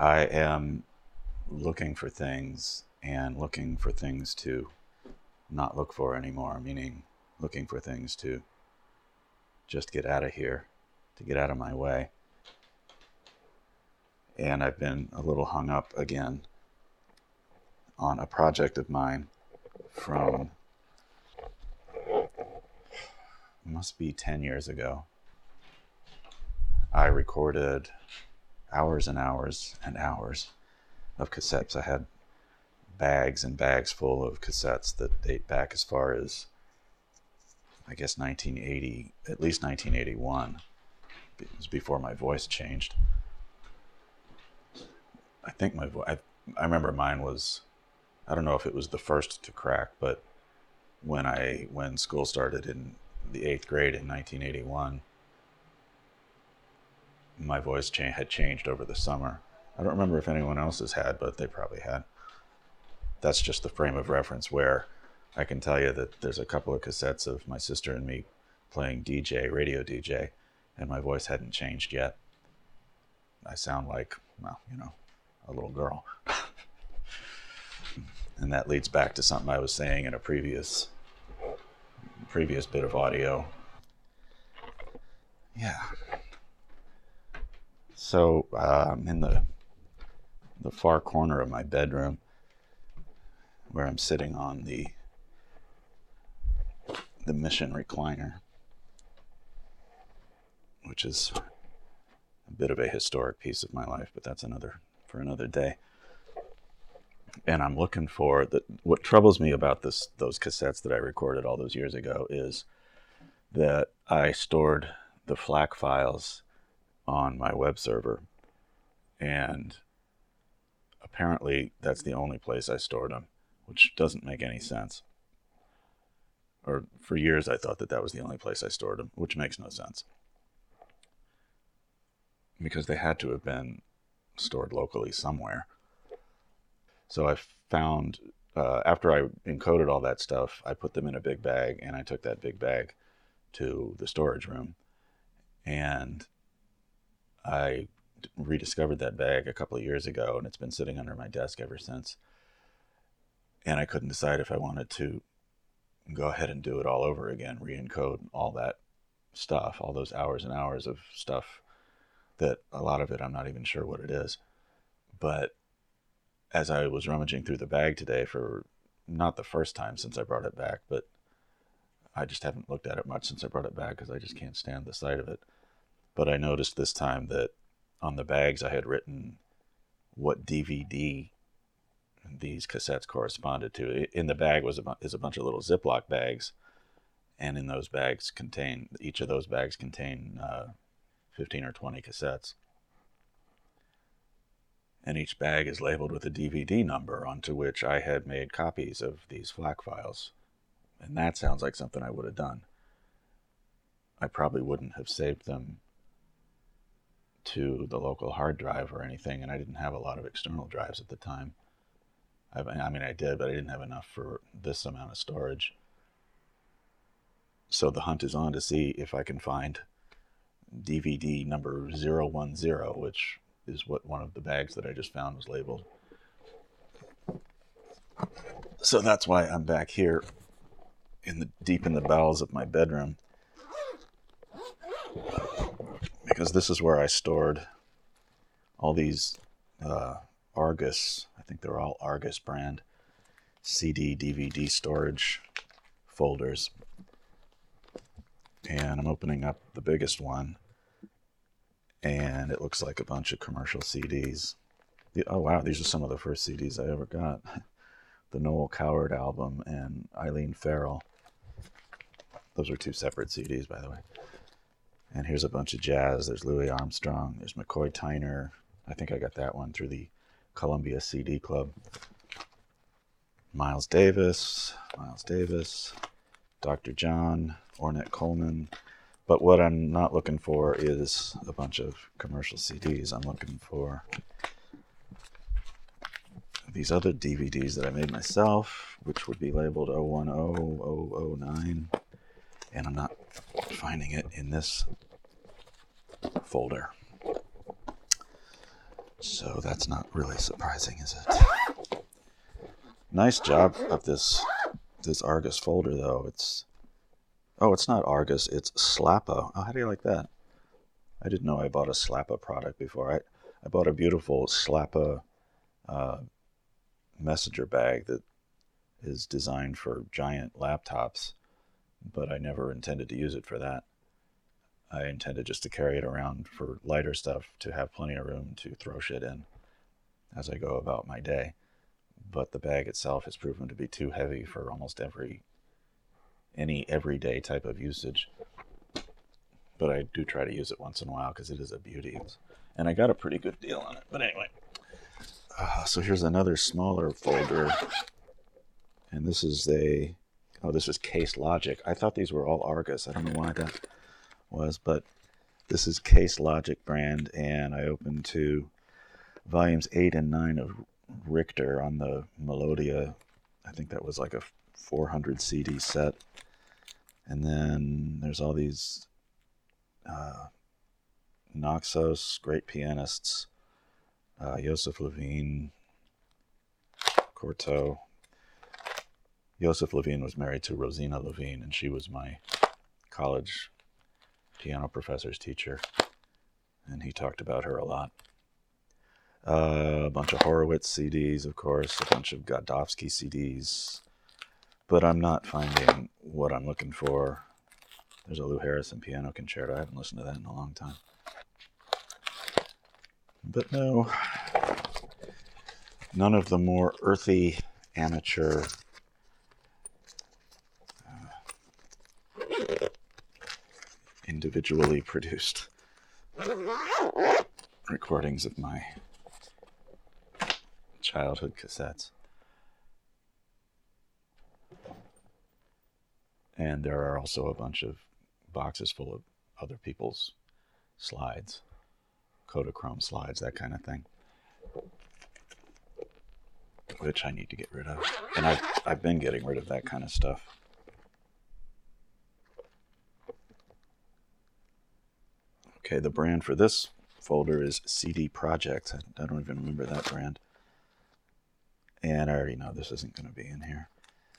I am looking for things and looking for things to not look for anymore, meaning looking for things to just get out of here, to get out of my way. And I've been a little hung up again on a project of mine from, must be 10 years ago. I recorded hours and hours and hours of cassettes. I had bags and bags full of cassettes that date back as far as, I guess, 1980, at least 1981. It was before my voice changed. I think my voice, I remember mine was, I don't know if it was the first to crack, but when school started in the 8th grade in 1981, my voice had changed over the summer. I don't remember if anyone else's had, but they probably had. That's just the frame of reference where I can tell you that there's a couple of cassettes of my sister and me playing DJ, radio DJ, and my voice hadn't changed yet. I sound like, well, a little girl. And that leads back to something I was saying in a previous bit of audio. Yeah. So I'm in the far corner of my bedroom where I'm sitting on the Mission recliner, which is a bit of a historic piece of my life, but that's for another day. And I'm looking for what troubles me about those cassettes that I recorded all those years ago is that I stored the FLAC files on my web server, and apparently that's the only place I stored them, which doesn't make any sense. Or for years I thought that was the only place I stored them, which makes no sense, because they had to have been stored locally somewhere. So I found, after I encoded all that stuff, I put them in a big bag, and I took that big bag to the storage room. And I rediscovered that bag a couple of years ago, and it's been sitting under my desk ever since. And I couldn't decide if I wanted to go ahead and do it all over again, re-encode all that stuff, all those hours and hours of stuff that a lot of it I'm not even sure what it is. But as I was rummaging through the bag today, for not the first time since I brought it back, but I just haven't looked at it much since I brought it back because I just can't stand the sight of it. But I noticed this time that on the bags I had written what DVD these cassettes corresponded to. In the bag is a bunch of little Ziploc bags, and in those bags each of those bags contain 15 or 20 cassettes. And each bag is labeled with a DVD number onto which I had made copies of these FLAC files. And that sounds like something I would have done. I probably wouldn't have saved them to the local hard drive or anything, and I didn't have a lot of external drives at the time. I mean, I did, but I didn't have enough for this amount of storage. So the hunt is on to see if I can find DVD number 010, which is what one of the bags that I just found was labeled. So that's why I'm back here deep in the bowels of my bedroom, because this is where I stored all these Argus, I think they're all Argus brand CD, DVD storage folders. And I'm opening up the biggest one, and it looks like a bunch of commercial CDs. Oh wow, these are some of the first CDs I ever got. The Noel Coward album and Eileen Farrell. Those were two separate CDs, by the way. And here's a bunch of jazz. There's Louis Armstrong. There's McCoy Tyner. I think I got that one through the Columbia CD Club. Miles Davis, Dr. John, Ornette Coleman. But what I'm not looking for is a bunch of commercial CDs. I'm looking for these other DVDs that I made myself, which would be labeled 010, 009. And I'm not finding it in this folder. So that's not really surprising, is it? Nice job of this Argus folder, though. It's not Argus, it's Slappa. Oh, how do you like that? I didn't know I bought a Slappa product before. I bought a beautiful Slappa messenger bag that is designed for giant laptops, but I never intended to use it for that. I intended just to carry it around for lighter stuff, to have plenty of room to throw shit in as I go about my day. But the bag itself has proven to be too heavy for almost any everyday type of usage. But I do try to use it once in a while because it is a beauty. And I got a pretty good deal on it. But anyway, so here's another smaller folder. And this is this is Case Logic. I thought these were all Argus. I don't know why that was, but this is Case Logic brand. And I opened to volumes 8 and 9 of Richter on the Melodia. I think that was like a 400 CD set. And then there's all these Naxos, great pianists, Joseph Levine, Cortot. Joseph Levine was married to Rosina Levine, and she was my college piano professor's teacher, and he talked about her a lot. A bunch of Horowitz CDs, of course, a bunch of Godofsky CDs, but I'm not finding what I'm looking for. There's a Lou Harrison piano concerto. I haven't listened to that in a long time. But no, none of the more earthy, amateur individually produced recordings of my childhood cassettes. And there are also a bunch of boxes full of other people's slides, Kodachrome slides, that kind of thing, which I need to get rid of. And I've been getting rid of that kind of stuff. Okay, the brand for this folder is CD Projekt. I don't even remember that brand. And I already know this isn't going to be in here.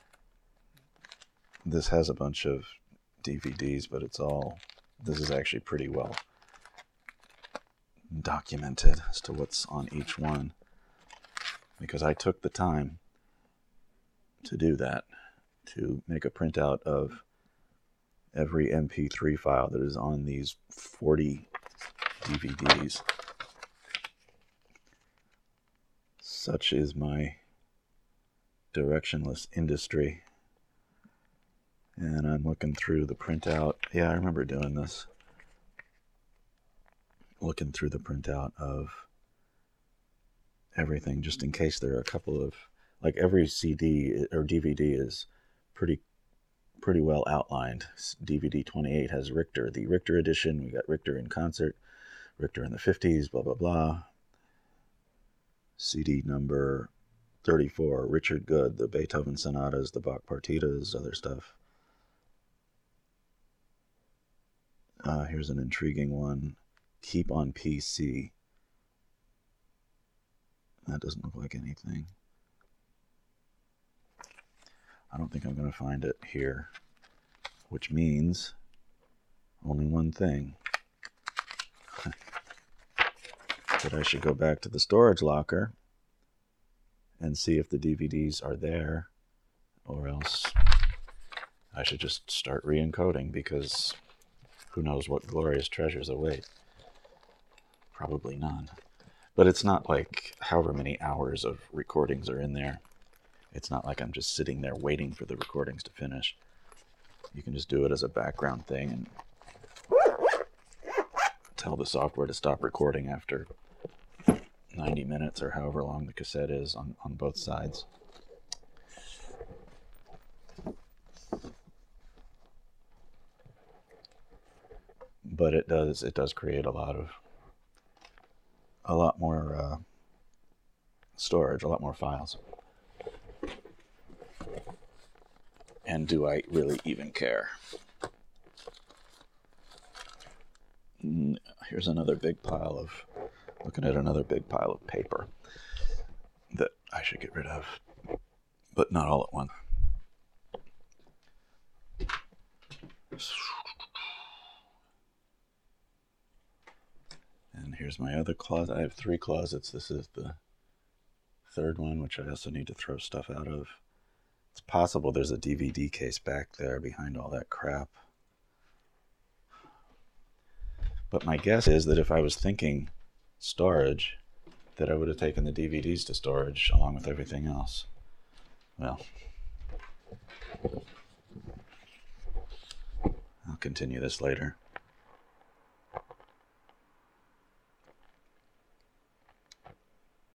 This has a bunch of DVDs, but this is actually pretty well documented as to what's on each one, because I took the time to do that, to make a printout of every MP3 file that is on these 40 DVDs. Such is my directionless industry. And I'm looking through the printout. Yeah, I remember doing this. Looking through the printout of everything, just in case there are a couple of, like, every CD or DVD is pretty well outlined. DVD 28 has Richter, the Richter edition. We got Richter in concert, Richter in the 50s, blah, blah, blah. CD number 34, Richard Good, the Beethoven sonatas, the Bach partitas, other stuff. Here's an intriguing one. Keep on PC. That doesn't look like anything. I don't think I'm going to find it here, which means only one thing. That I should go back to the storage locker and see if the DVDs are there, or else I should just start re-encoding, because who knows what glorious treasures await. Probably none. But it's not like however many hours of recordings are in there. It's not like I'm just sitting there waiting for the recordings to finish. You can just do it as a background thing and tell the software to stop recording after 90 minutes or however long the cassette is on both sides. But it does create a lot more storage, a lot more files. And do I really even care? Here's another big pile of Looking at another big pile of paper that I should get rid of, but not all at once. And here's my other closet. I have 3 closets. This is the third one, which I also need to throw stuff out of. It's possible there's a DVD case back there behind all that crap. But my guess is that if I was thinking storage, that I would have taken the DVDs to storage along with everything else. Well, I'll continue this later.